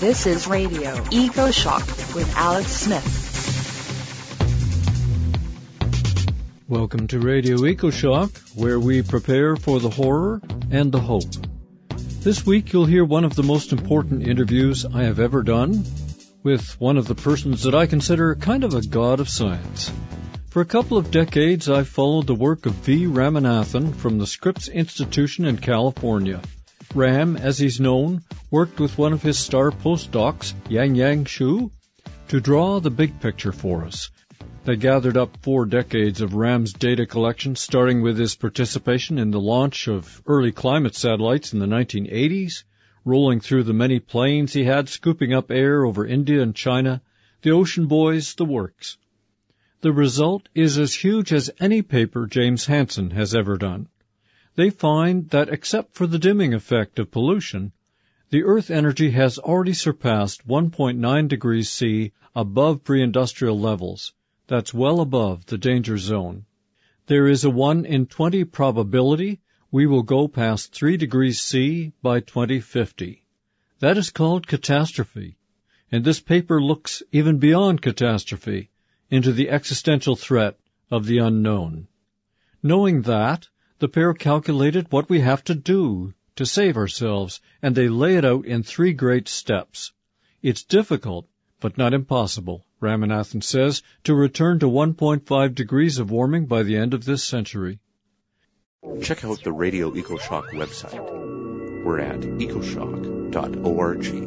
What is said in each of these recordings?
This is Radio EcoShock with Alex Smith. Welcome to Radio EcoShock, where we prepare for the horror and the hope. This week you'll hear one of the most important interviews I have ever done with one of the persons that I consider kind of a god of science. For a couple of decades I've followed the work of V. Ramanathan from the Scripps Institution in California. Ram, as he's known, worked with one of his star postdocs, Yang Xu, to draw the big picture for us. They gathered up 4 decades of Ram's data collection, starting with his participation in the launch of early climate satellites in the 1980s, rolling through the many planes he had scooping up air over India and China, the ocean buoys, the works. The result is as huge as any paper James Hansen has ever done. They find that except for the dimming effect of pollution, the Earth energy has already surpassed 1.9 degrees C above pre-industrial levels. That's well above the danger zone. There is a 1 in 20 probability we will go past 3 degrees C by 2050. That is called catastrophe, and this paper looks even beyond catastrophe into the existential threat of the unknown. Knowing that, the pair calculated what we have to do to save ourselves, and they lay it out in 3 great steps. It's difficult, but not impossible, Ramanathan says, to return to 1.5 degrees of warming by the end of this century. Check out the Radio EcoShock website. We're at ecoshock.org.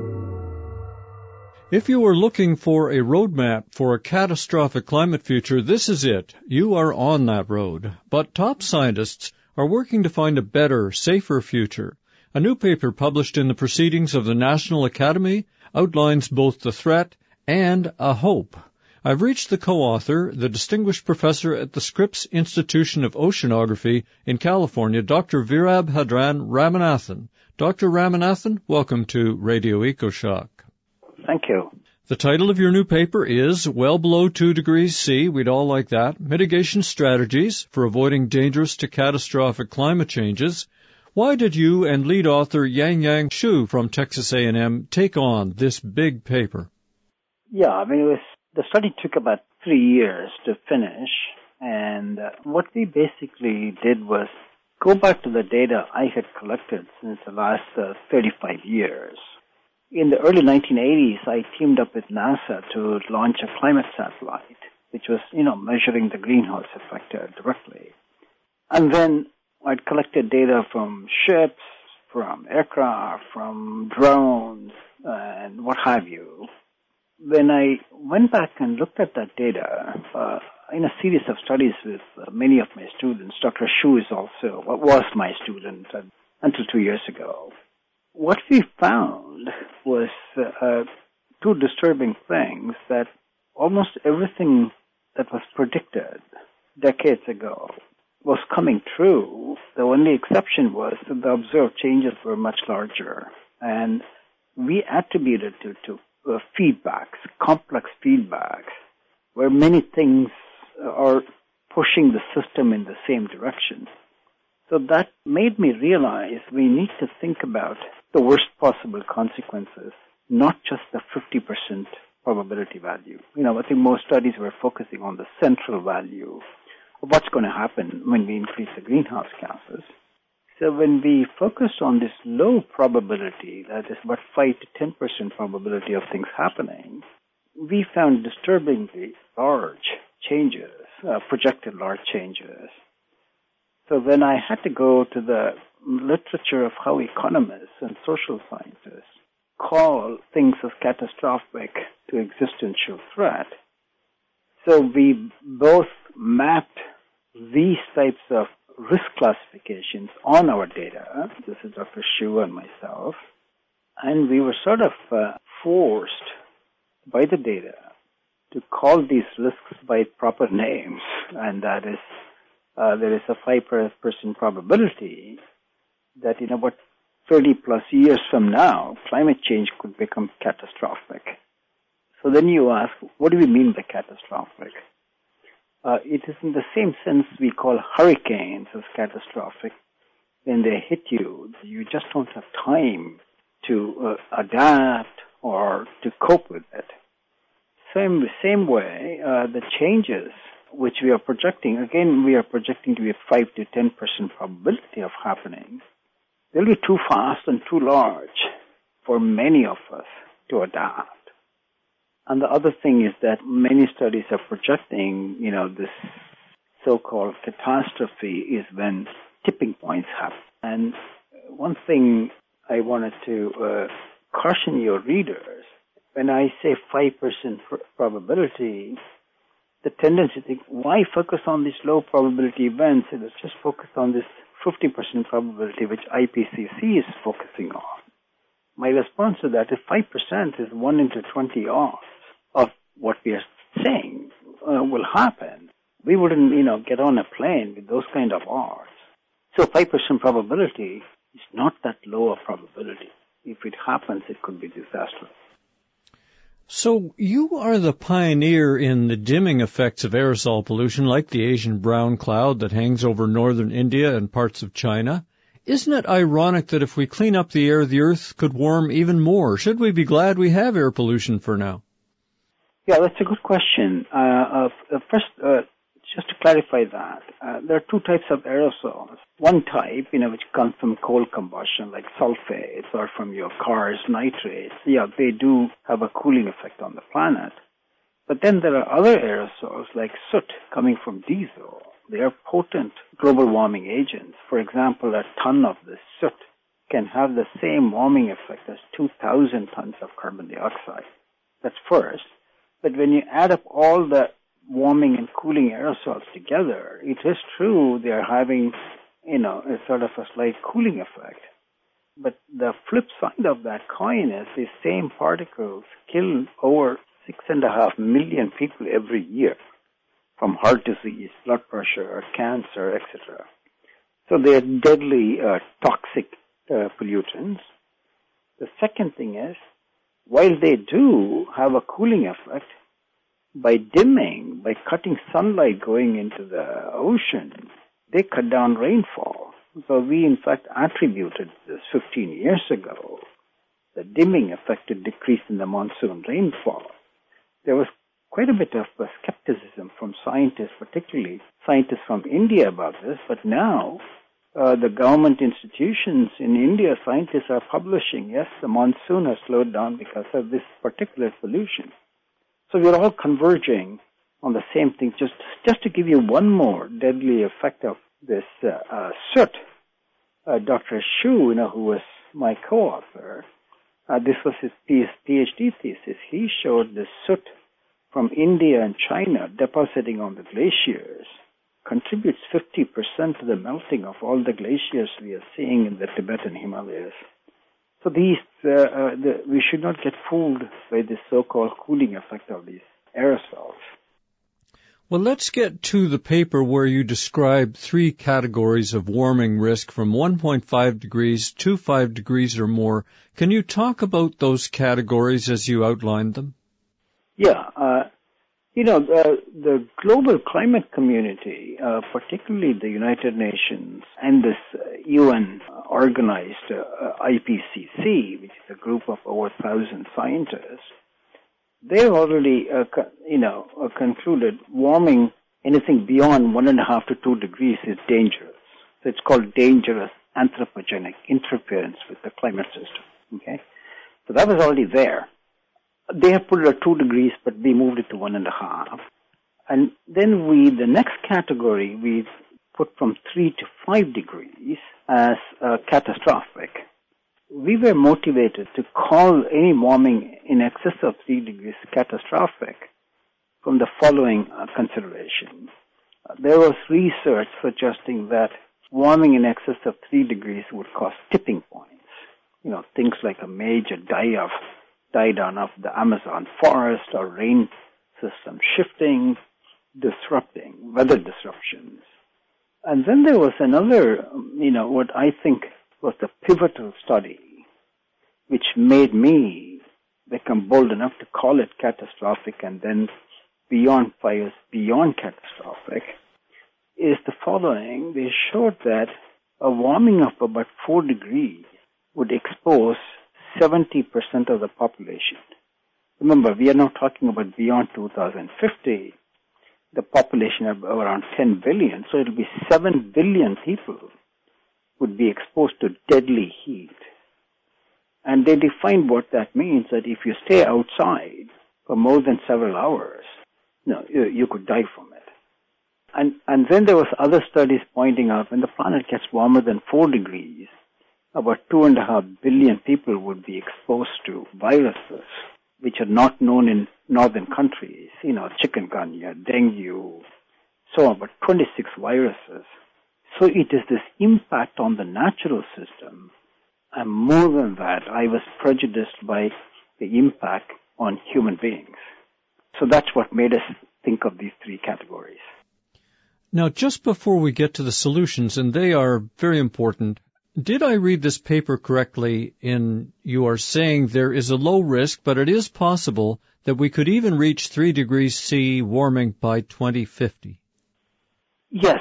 If you are looking for a roadmap for a catastrophic climate future, this is it. You are on that road. But top scientists are working to find a better, safer future. A new paper published in the Proceedings of the National Academy outlines both the threat and a hope. I've reached the co-author, the distinguished professor at the Scripps Institution of Oceanography in California, Dr. Virabhadran Ramanathan. Dr. Ramanathan, welcome to Radio EcoShock. Thank you. The title of your new paper is Well Below 2 Degrees C, we'd all like that, Mitigation Strategies for Avoiding Dangerous to Catastrophic Climate Changes. Why did you and lead author Yang Xu from Texas A&M take on this big paper? Yeah, the study took about 3 years to finish, and what we basically did was go back to the data I had collected since the last 35 years. In the early 1980s, I teamed up with NASA to launch a climate satellite, which was, measuring the greenhouse effect directly. And then I'd collected data from ships, from aircraft, from drones, and what have you. When I went back and looked at that data, in a series of studies with many of my students, Dr. Xu was my student until 2 years ago. What we found was 2 disturbing things, that almost everything that was predicted decades ago was coming true. The only exception was that the observed changes were much larger. And we attributed it to feedbacks, complex feedbacks, where many things are pushing the system in the same direction. So that made me realize we need to think about the worst possible consequences, not just the 50% probability value. I think most studies were focusing on the central value of what's going to happen when we increase the greenhouse gases. So when we focused on this low probability, that is about 5 to 10% probability of things happening, we found disturbingly large changes, projected large changes. So then I had to go to the literature of how economists and social scientists call things as catastrophic to existential threat. So we both mapped these types of risk classifications on our data. This is Dr. Xu and myself. And we were sort of forced by the data to call these risks by proper names, and that is there is a 5% probability that in about 30 plus years from now, climate change could become catastrophic. So then you ask, what do we mean by catastrophic? It is in the same sense we call hurricanes as catastrophic. When they hit you, you just don't have time to adapt or to cope with it. Same way, the changes which we are projecting, again, we are projecting to be a 5 to 10% probability of happening. They'll be too fast and too large for many of us to adapt. And the other thing is that many studies are projecting, this so-called catastrophe is when tipping points happen. And one thing I wanted to caution your readers, when I say 5% probability, the tendency to think, why focus on these low probability events? Let's just focus on this 50% probability which IPCC is focusing on. My response to that is 5% is 1 into 20 odds of what we are saying will happen. We wouldn't, get on a plane with those kind of odds. So 5% probability is not that low a probability. If it happens, it could be disastrous. So you are the pioneer in the dimming effects of aerosol pollution, like the Asian brown cloud that hangs over northern India and parts of China. Isn't it ironic that if we clean up the air, the Earth could warm even more? Should we be glad we have air pollution for now? Yeah, that's a good question. First, just to clarify that, there are two types of aerosols. One type, which comes from coal combustion, like sulfates, or from your car's nitrates. Yeah, they do have a cooling effect on the planet. But then there are other aerosols, like soot, coming from diesel. They are potent global warming agents. For example, a ton of this soot can have the same warming effect as 2,000 tons of carbon dioxide. That's first. But when you add up all the warming and cooling aerosols together, it is true they are having, a sort of a slight cooling effect. But the flip side of that coin is these same particles kill over 6.5 million people every year from heart disease, blood pressure, cancer, etc. So they are deadly toxic pollutants. The second thing is, while they do have a cooling effect, by dimming, by cutting sunlight going into the ocean, they cut down rainfall. So we, in fact, attributed this 15 years ago, the dimming effect to decrease in the monsoon rainfall. There was quite a bit of skepticism from scientists, particularly scientists from India about this, but now the government institutions in India, scientists are publishing, yes, the monsoon has slowed down because of this particular pollution. So we're all converging on the same thing. Just to give you one more deadly effect of this soot, Dr. Xu, who was my co-author, this was his PhD thesis. He showed the soot from India and China depositing on the glaciers contributes 50% to the melting of all the glaciers we are seeing in the Tibetan Himalayas. So we should not get fooled by this so-called cooling effect of these aerosols. Well, let's get to the paper where you describe 3 categories of warming risk from 1.5 degrees to 5 degrees or more. Can you talk about those categories as you outlined them? Yeah. The global climate community, particularly the United Nations and this UN-organized IPCC, which is a group of over 1,000 scientists, they've already, concluded warming anything beyond 1.5 to 2 degrees is dangerous. So it's called dangerous anthropogenic interference with the climate system. Okay, so that was already there. They have put it at 2 degrees, but we moved it to 1.5. And then the next category, we put from 3 to 5 degrees as catastrophic. We were motivated to call any warming in excess of 3 degrees catastrophic from the following considerations. There was research suggesting that warming in excess of 3 degrees would cause tipping points. Things like a major die down of the Amazon forest or rain system shifting, disrupting, weather disruptions. And then there was another, what I think was the pivotal study, which made me become bold enough to call it catastrophic, and then beyond 5 years, beyond catastrophic, is the following. They showed that a warming of about 4 degrees would expose 70% of the population. Remember, we are now talking about beyond 2050, the population of around 10 billion, so it'll be 7 billion people would be exposed to deadly heat. And they defined what that means, that if you stay outside for more than several hours, you could die from it. And then there was other studies pointing out when the planet gets warmer than 4 degrees, about 2.5 billion people would be exposed to viruses which are not known in northern countries, chikungunya, dengue, so on, but 26 viruses. So it is this impact on the natural system. And more than that, I was prejudiced by the impact on human beings. So that's what made us think of these 3 categories. Now, just before we get to the solutions, and they are very important, did I read this paper correctly in you are saying there is a low risk, but it is possible that we could even reach 3 degrees C warming by 2050? Yes.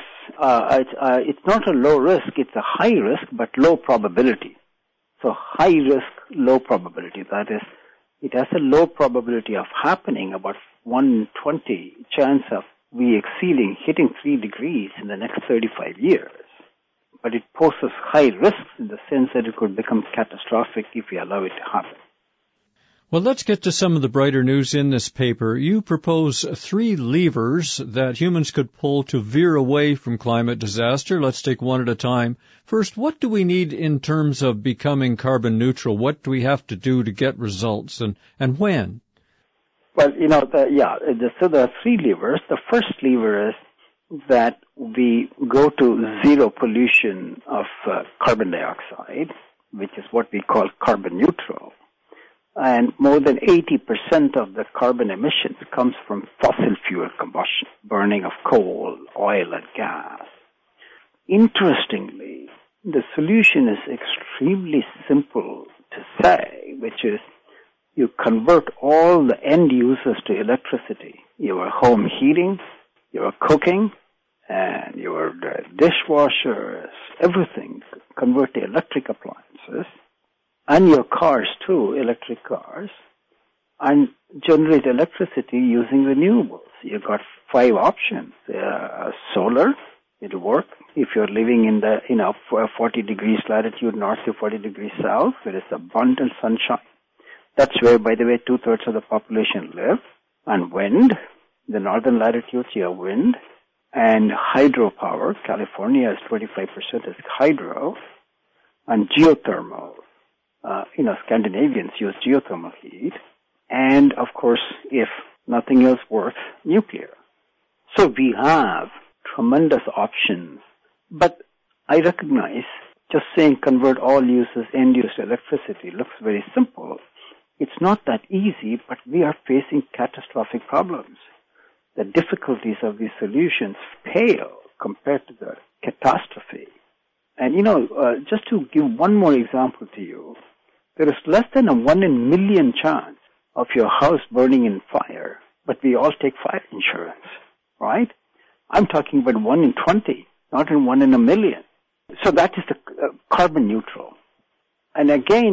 It's not a low risk, it's a high risk, but low probability. So high risk, low probability. That is, it has a low probability of happening, about 1 in 20 chance of we hitting 3 degrees in the next 35 years. But it poses high risks in the sense that it could become catastrophic if we allow it to happen. Well, let's get to some of the brighter news in this paper. You propose 3 levers that humans could pull to veer away from climate disaster. Let's take one at a time. First, what do we need in terms of becoming carbon neutral? What do we have to do to get results, and when? Well, so there are 3 levers. The first lever is that we go to zero pollution of carbon dioxide, which is what we call carbon neutral. And more than 80% of the carbon emissions comes from fossil fuel combustion, burning of coal, oil, and gas. Interestingly, the solution is extremely simple to say, which is you convert all the end users to electricity. Your home heating, your cooking, and your dishwashers, everything, convert to electric appliances. And your cars too, electric cars, and generate electricity using renewables. You've got 5 options. Solar, it'll work. If you're living in the 40 degrees latitude north to 40 degrees south, there is abundant sunshine. That's where, by the way, 2/3 of the population live. And wind, the northern latitudes, you have wind. And hydropower, California is 25% is hydro. And geothermal. Scandinavians use geothermal heat. And, of course, if nothing else works, nuclear. So we have tremendous options. But I recognize just saying convert all users end-use electricity looks very simple. It's not that easy, but we are facing catastrophic problems. The difficulties of these solutions pale compared to the catastrophe. And, just to give one more example to you, there is less than a 1 in a million chance of your house burning in fire, but we all take fire insurance, right? I'm talking about 1 in 20, not in 1 in a million. So that is the carbon neutral. And again,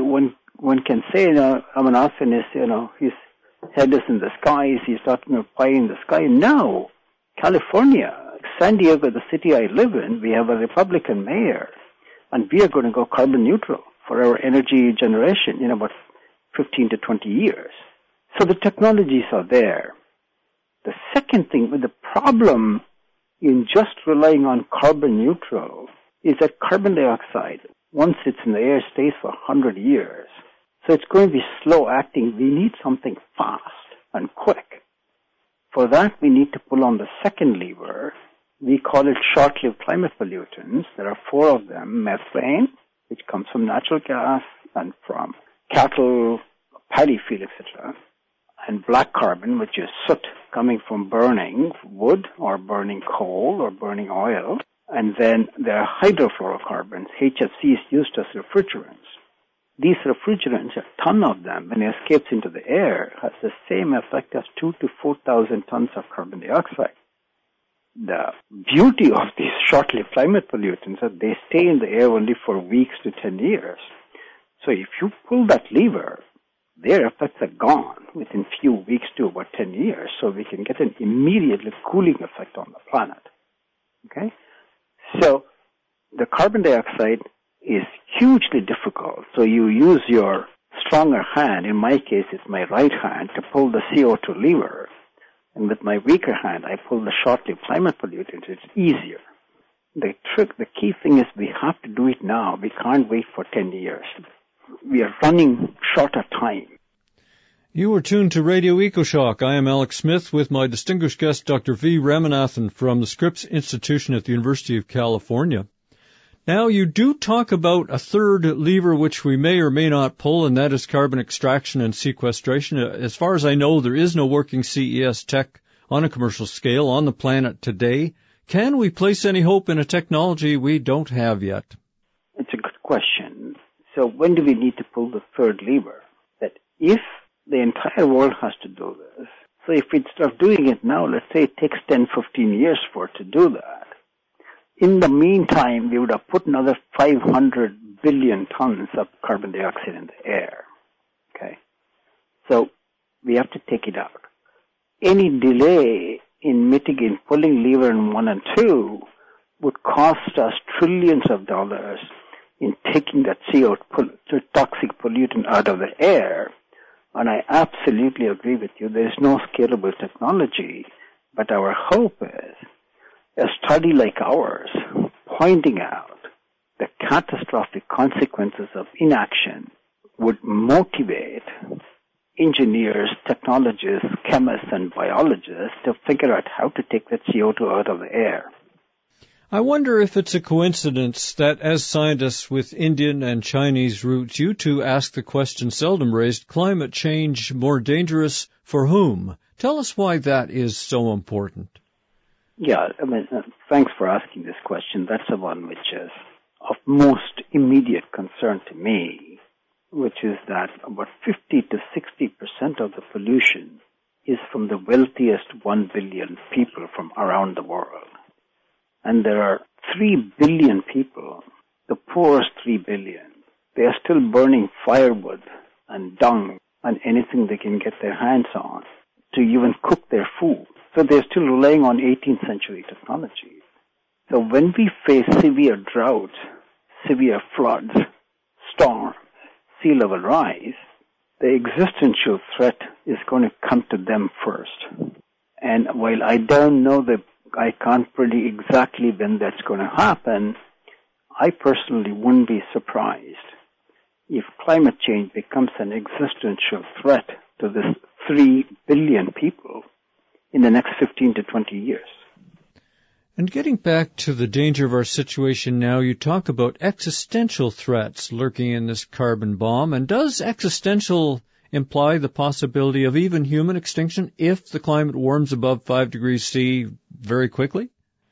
one can say, Amanathan is, his head is in the skies, he's talking of pie in the sky. No, California, San Diego, the city I live in, we have a Republican mayor, and we are going to go carbon neutral for our energy generation in about 15 to 20 years. So the technologies are there. The second thing, the problem in just relying on carbon neutral is that carbon dioxide, once it's in the air, stays for 100 years. So it's going to be slow acting. We need something fast and quick. For that, we need to pull on the second lever. We call it short-lived climate pollutants. There are 4 of them. Methane, which comes from natural gas and from cattle, paddy field, etc. And black carbon, which is soot coming from burning wood or burning coal or burning oil. And then there are hydrofluorocarbons, HFCs, used as refrigerants. These refrigerants, a ton of them, when it escapes into the air, has the same effect as 2,000 to 4,000 tons of carbon dioxide. The beauty of these short-lived climate pollutants is that they stay in the air only for weeks to 10 years. So if you pull that lever, their effects are gone within few weeks to about 10 years. So we can get an immediately cooling effect on the planet. Okay? So the carbon dioxide is hugely difficult. So you use your stronger hand, in my case it's my right hand, to pull the CO2 lever. And with my weaker hand, I pull the short-lived climate pollutants. It's easier. The key thing is we have to do it now. We can't wait for 10 years. We are running short of time. You are tuned to Radio EcoShock. I am Alex Smith with my distinguished guest, Dr. V. Ramanathan from the Scripps Institution at the University of California. Now, you do talk about a third lever which we may or may not pull, and that is carbon extraction and sequestration. As far as I know, there is no working CES tech on a commercial scale on the planet today. Can we place any hope in a technology we don't have yet? It's a good question. So when do we need to pull the third lever? That if the entire world has to do this, so if we start doing it now, let's say it takes 10, 15 years for it to do that. In the meantime, we would have put another 500 billion tons of carbon dioxide in the air. Okay? So we have to take it out. Any delay in mitigating pulling lever in 1 and 2 would cost us trillions of dollars in taking that CO2 toxic pollutant out of the air. And I absolutely agree with you. There is no scalable technology, but our hope is a study like ours pointing out the catastrophic consequences of inaction would motivate engineers, technologists, chemists, and biologists to figure out how to take that CO2 out of the air. I wonder if it's a coincidence that as scientists with Indian and Chinese roots, you two ask the question seldom raised, climate change more dangerous for whom? Tell us why that is so important. Yeah, thanks for asking this question. That's the one which is of most immediate concern to me, which is that about 50 to 60% of the pollution is from the wealthiest 1 billion people from around the world. And there are 3 billion people, the poorest 3 billion. They are still burning firewood and dung and anything they can get their hands on to even cook their food. So they're still relying on 18th century technology. So when we face severe droughts, severe floods, storms, sea level rise, the existential threat is going to come to them first. And while I don't know I can't predict exactly when that's going to happen, I personally wouldn't be surprised if climate change becomes an existential threat to this 3 billion people in the next 15 to 20 years. And getting back to the danger of our situation now, you talk about existential threats lurking in this carbon bomb. And does existential imply the possibility of even human extinction if the climate warms above 5 degrees C very quickly?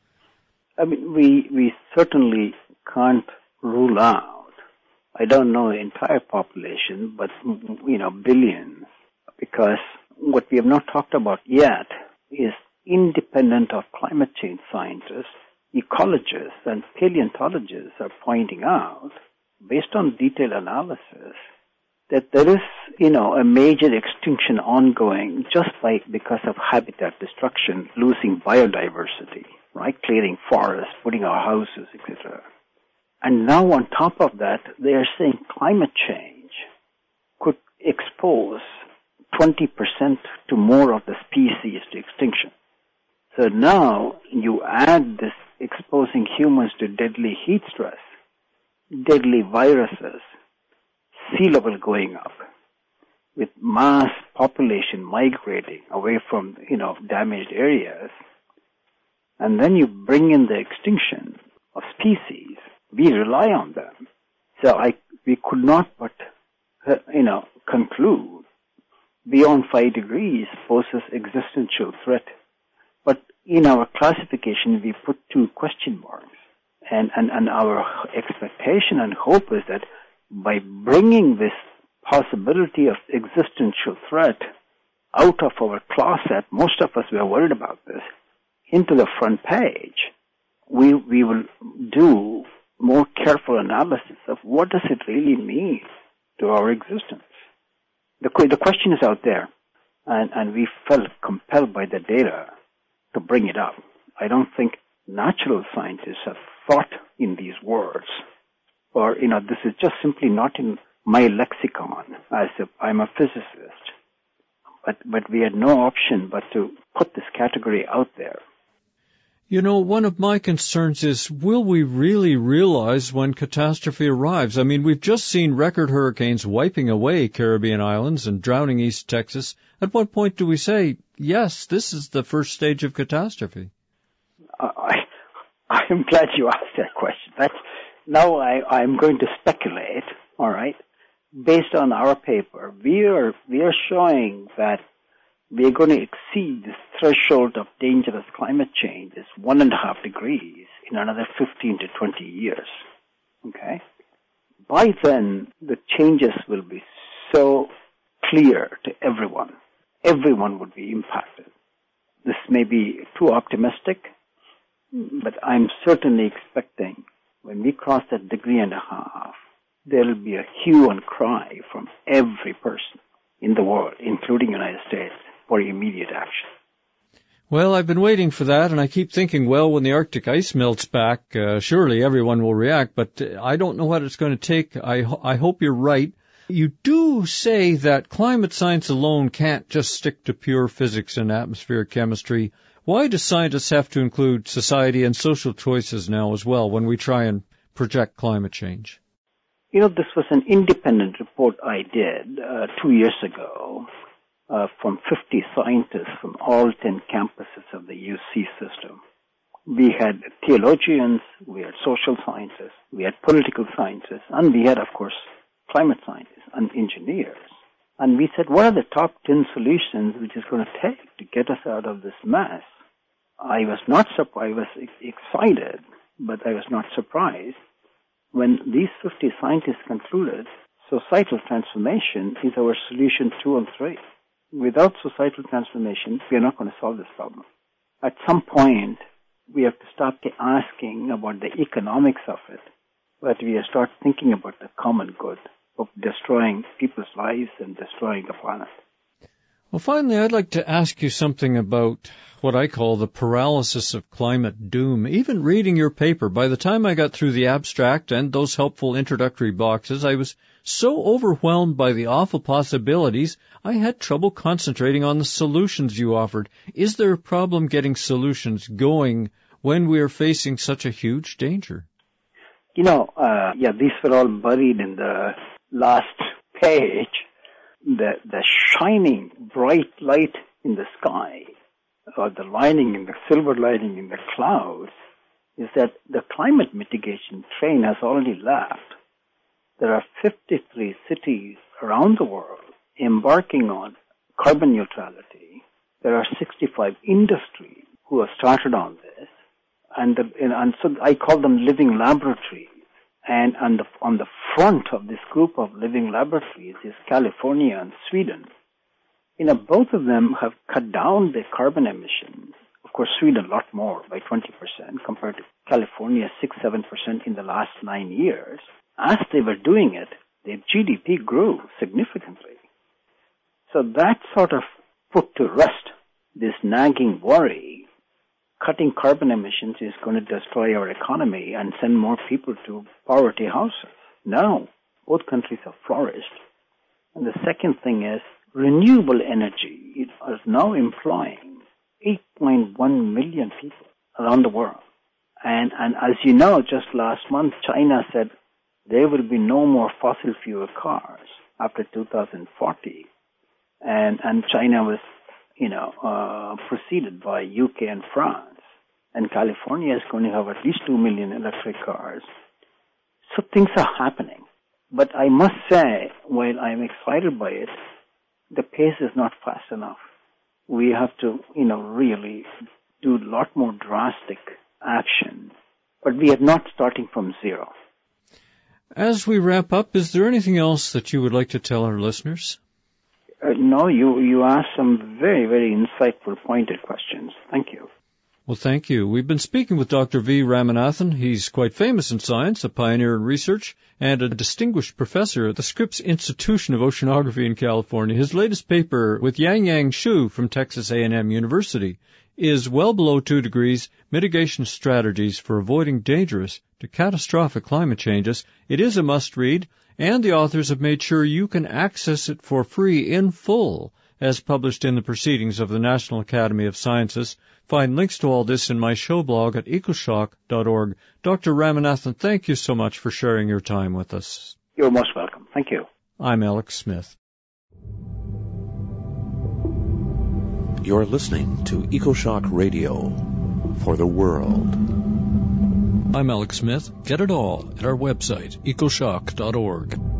I mean, we certainly can't rule out, I don't know the entire population, but, billions, because what we have not talked about yet is independent of climate change scientists, ecologists, and paleontologists are pointing out, based on detailed analysis, that there is, a major extinction ongoing just because of habitat destruction, losing biodiversity, right? Clearing forests, putting our houses, etc. And now on top of that, they are saying climate change could expose 20% to more of the species to extinction. So now you add this exposing humans to deadly heat stress, deadly viruses, sea level going up, with mass population migrating away from, damaged areas, and then you bring in the extinction of species. We rely on them. So we could not but, conclude beyond 5 degrees poses existential threat. But in our classification, we put 2 question marks. And our expectation and hope is that by bringing this possibility of existential threat out of our closet, most of us were worried about this, into the front page, we will do more careful analysis of what does it really mean to our existence. The question is out there, and we felt compelled by the data to bring it up. I don't think natural scientists have thought in these words, or, this is just simply not in my lexicon I'm a physicist. But we had no option but to put this category out there. One of my concerns is, will we really realize when catastrophe arrives? I mean, we've just seen record hurricanes wiping away Caribbean islands and drowning East Texas. At what point do we say, yes, this is the first stage of catastrophe? I'm glad you asked that question. Now I'm going to speculate, all right? Based on our paper, we are showing that we are going to exceed this threshold of dangerous climate change, this 1.5 degrees, in another 15 to 20 years. Okay? By then, the changes will be so clear to everyone. Everyone would be impacted. This may be too optimistic, but I'm certainly expecting when we cross that 1.5 degrees, there will be a hue and cry from every person in the world, including the United States, for immediate action. Well, I've been waiting for that, and I keep thinking, well, when the Arctic ice melts back, surely everyone will react, but I don't know what it's going to take. I hope you're right. You do say that climate science alone can't just stick to pure physics and atmospheric chemistry. Why do scientists have to include society and social choices now as well when we try and project climate change? This was an independent report I did 2 years ago from 50 scientists from all 10 campuses of the UC system. We had theologians, we had social scientists, we had political scientists, and we had, of course, climate scientists and engineers. And we said, what are the top 10 solutions which is going to take to get us out of this mess? I was not surprised. I was excited, but I was not surprised when these 50 scientists concluded societal transformation is our solution 2 and 3. Without societal transformation, we are not going to solve this problem. At some point, we have to stop asking about the economics of it, but we have to start thinking about the common good of destroying people's lives and destroying the planet. Well, finally, I'd like to ask you something about what I call the paralysis of climate doom. Even reading your paper, by the time I got through the abstract and those helpful introductory boxes, I was so overwhelmed by the awful possibilities, I had trouble concentrating on the solutions you offered. Is there a problem getting solutions going when we are facing such a huge danger? These were all buried in the last page. The shining bright light in the sky, or the silver lining in the clouds, is that the climate mitigation train has already left. There are 53 cities around the world embarking on carbon neutrality. There are 65 industries who have started on this, and so I call them living laboratories. And on the front of this group of living laboratories is California and Sweden. Both of them have cut down their carbon emissions. Of course, Sweden a lot more, by 20%, compared to California, 6-7% in the last 9 years. As they were doing it, their GDP grew significantly. So that sort of put to rest this nagging worry. Cutting carbon emissions is going to destroy our economy and send more people to poverty houses. No, both countries have flourished. And the second thing is renewable energy. It is now employing 8.1 million people around the world. And as you know, just last month, China said there will be no more fossil fuel cars after 2040. And China was, preceded by UK and France. And California is going to have at least 2 million electric cars. So things are happening. But I must say, while I'm excited by it, the pace is not fast enough. We have to, really do a lot more drastic action. But we are not starting from zero. As we wrap up, is there anything else that you would like to tell our listeners? No, you asked some very, very insightful, pointed questions. Thank you. Well, thank you. We've been speaking with Dr. V. Ramanathan. He's quite famous in science, a pioneer in research, and a distinguished professor at the Scripps Institution of Oceanography in California. His latest paper with Yang Xu from Texas A&M University is Well Below 2 Degrees, Mitigation Strategies for Avoiding Dangerous to Catastrophic Climate Changes. It is a must-read, and the authors have made sure you can access it for free in full, as published in the Proceedings of the National Academy of Sciences. Find links to all this in my show blog at ecoshock.org. Dr. Ramanathan, thank you so much for sharing your time with us. You're most welcome. Thank you. I'm Alex Smith. You're listening to EcoShock Radio for the world. I'm Alex Smith. Get it all at our website, ecoshock.org.